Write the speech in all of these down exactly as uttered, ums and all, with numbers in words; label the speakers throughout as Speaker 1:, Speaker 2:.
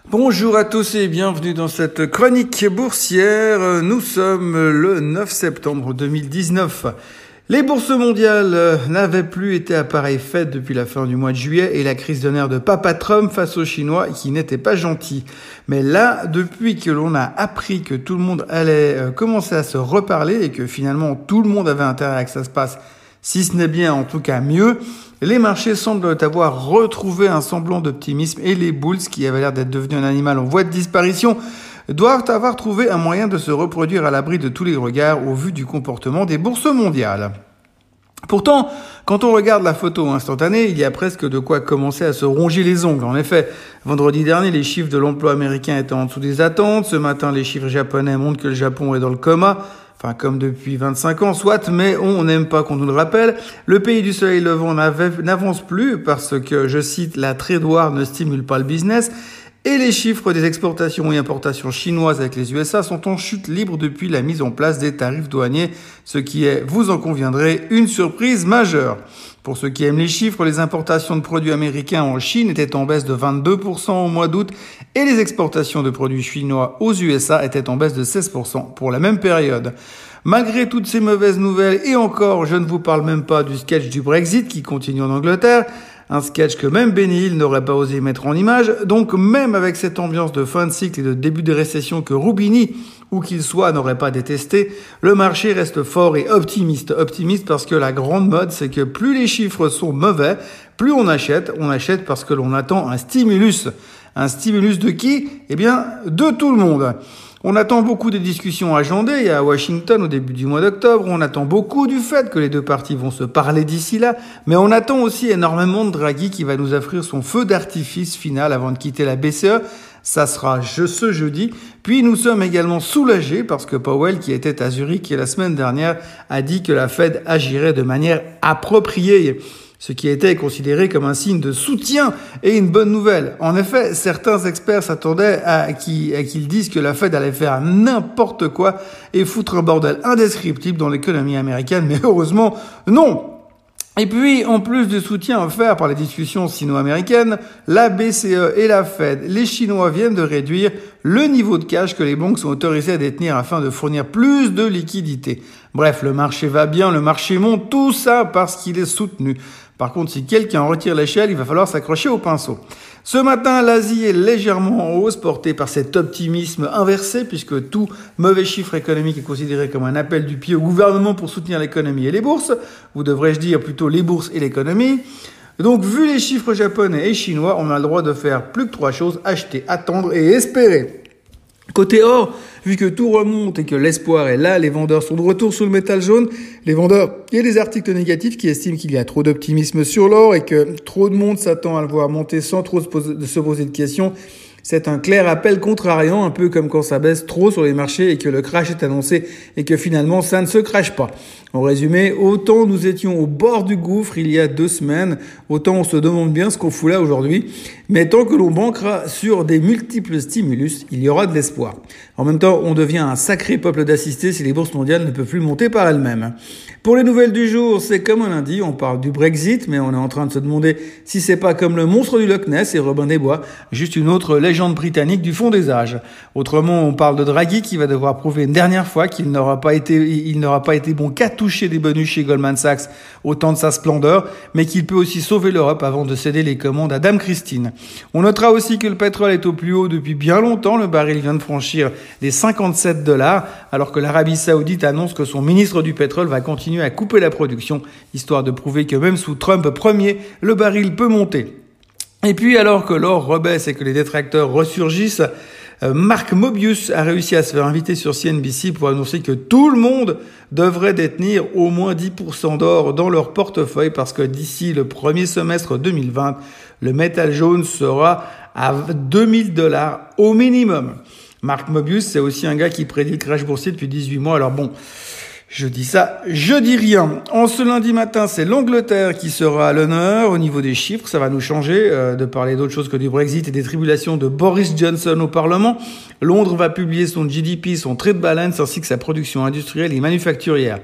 Speaker 1: Bonjour à tous et bienvenue dans cette chronique boursière. Nous sommes le neuf septembre deux mille dix-neuf. Les bourses mondiales n'avaient plus été à pareille fête depuis la fin du mois de juillet et la crise de nerfs de Papa Trump face aux Chinois qui n'était pas gentil. Mais là, depuis que l'on a appris que tout le monde allait commencer à se reparler et que finalement tout le monde avait intérêt à que ça se passe, si ce n'est bien en tout cas mieux, les marchés semblent avoir retrouvé un semblant d'optimisme et les bulls, qui avaient l'air d'être devenus un animal en voie de disparition, doivent avoir trouvé un moyen de se reproduire à l'abri de tous les regards au vu du comportement des bourses mondiales. Pourtant, quand on regarde la photo instantanée, il y a presque de quoi commencer à se ronger les ongles. En effet, vendredi dernier, les chiffres de l'emploi américain étaient en dessous des attentes. Ce matin, les chiffres japonais montrent que le Japon est dans le coma. Enfin, comme depuis vingt-cinq ans, soit, mais on n'aime pas qu'on nous le rappelle. Le pays du soleil levant n'avance plus parce que, je cite, la trade war ne stimule pas le business. Et les chiffres des exportations et importations chinoises avec les U S A sont en chute libre depuis la mise en place des tarifs douaniers, ce qui est, vous en conviendrez, une surprise majeure. Pour ceux qui aiment les chiffres, les importations de produits américains en Chine étaient en baisse de vingt-deux pour cent au mois d'août et les exportations de produits chinois aux U S A étaient en baisse de seize pour cent pour la même période. Malgré toutes ces mauvaises nouvelles, et encore, je ne vous parle même pas du sketch du Brexit qui continue en Angleterre, un sketch que même Benny Hill n'aurait pas osé mettre en image. Donc même avec cette ambiance de fin de cycle et de début de récession que Roubini, où qu'il soit, n'aurait pas détesté, le marché reste fort et optimiste. Optimiste parce que la grande mode, c'est que plus les chiffres sont mauvais, plus on achète. On achète parce que l'on attend un stimulus. Un stimulus de qui? Eh bien, de tout le monde. On attend beaucoup des discussions agendées à Washington au début du mois d'octobre. On attend beaucoup du fait que les deux parties vont se parler d'ici là. Mais on attend aussi énormément de Draghi qui va nous offrir son feu d'artifice final avant de quitter la B C E. Ça sera ce jeudi. Puis nous sommes également soulagés parce que Powell, qui était à Zurich la semaine dernière, a dit que la Fed agirait de manière appropriée, ce qui était considéré comme un signe de soutien et une bonne nouvelle. En effet, certains experts s'attendaient à qu'ils, à qu'ils disent que la Fed allait faire n'importe quoi et foutre un bordel indescriptible dans l'économie américaine, mais heureusement, non. Et puis, en plus du soutien offert par les discussions sino-américaines, la B C E et la Fed, les Chinois viennent de réduire le niveau de cash que les banques sont autorisées à détenir afin de fournir plus de liquidités. Bref, le marché va bien, le marché monte, tout ça parce qu'il est soutenu. Par contre, si quelqu'un retire l'échelle, il va falloir s'accrocher au pinceau. Ce matin, l'Asie est légèrement en hausse, portée par cet optimisme inversé, puisque tout mauvais chiffre économique est considéré comme un appel du pied au gouvernement pour soutenir l'économie et les bourses, ou devrais-je dire plutôt les bourses et l'économie. Donc, vu les chiffres japonais et chinois, on a le droit de faire plus que trois choses: acheter, attendre et espérer. Côté or, vu que tout remonte et que l'espoir est là, les vendeurs sont de retour sous le métal jaune. Les vendeurs, il y a des articles négatifs qui estiment qu'il y a trop d'optimisme sur l'or et que trop de monde s'attend à le voir monter sans trop se poser de, se poser de questions. C'est un clair appel contrariant, un peu comme quand ça baisse trop sur les marchés et que le crash est annoncé et que finalement ça ne se crache pas. En résumé, autant nous étions au bord du gouffre il y a deux semaines, autant on se demande bien ce qu'on fout là aujourd'hui. Mais tant que l'on banquera sur des multiples stimulus, il y aura de l'espoir. En même temps, on devient un sacré peuple d'assistés si les bourses mondiales ne peuvent plus monter par elles-mêmes. Pour les nouvelles du jour, c'est comme un lundi, on parle du Brexit, mais on est en train de se demander si c'est pas comme le monstre du Loch Ness et Robin des Bois, juste une autre légende britannique du fond des âges. Autrement, on parle de Draghi qui va devoir prouver une dernière fois qu'il n'aura pas été, il n'aura pas été bon qu'à toucher des bonus chez Goldman Sachs au temps de sa splendeur, mais qu'il peut aussi sauver l'Europe avant de céder les commandes à Dame Christine. On notera aussi que le pétrole est au plus haut depuis bien longtemps. Le baril vient de franchir les cinquante-sept dollars, alors que l'Arabie Saoudite annonce que son ministre du pétrole va continuer à couper la production, histoire de prouver que même sous Trump premier, le baril peut monter. Et puis, alors que l'or rebaisse et que les détracteurs ressurgissent, euh, Mark Mobius a réussi à se faire inviter sur C N B C pour annoncer que tout le monde devrait détenir au moins dix pour cent d'or dans leur portefeuille parce que d'ici le premier semestre deux mille vingt, le métal jaune sera à deux mille dollars au minimum. Mark Mobius, c'est aussi un gars qui prédit le crash boursier depuis dix-huit mois. Alors bon, je dis ça, je dis rien. En ce lundi matin, c'est l'Angleterre qui sera à l'honneur au niveau des chiffres. Ça va nous changer euh, de parler d'autre chose que du Brexit et des tribulations de Boris Johnson au Parlement. Londres va publier son G D P, son trade balance ainsi que sa production industrielle et manufacturière.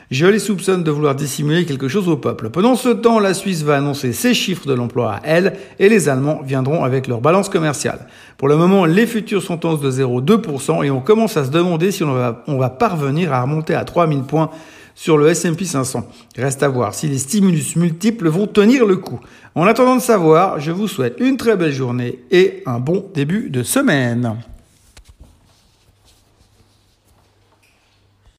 Speaker 1: Je les soupçonne de vouloir dissimuler quelque chose au peuple. Pendant ce temps, la Suisse va annoncer ses chiffres de l'emploi à elle et les Allemands viendront avec leur balance commerciale. Pour le moment, les futurs sont en hausse de zéro virgule deux pour cent et on commence à se demander si on va, on va parvenir à remonter à trois mille points sur le S and P cinq cents. Reste à voir si les stimulus multiples vont tenir le coup. En attendant de savoir, je vous souhaite une très belle journée et un bon début de semaine.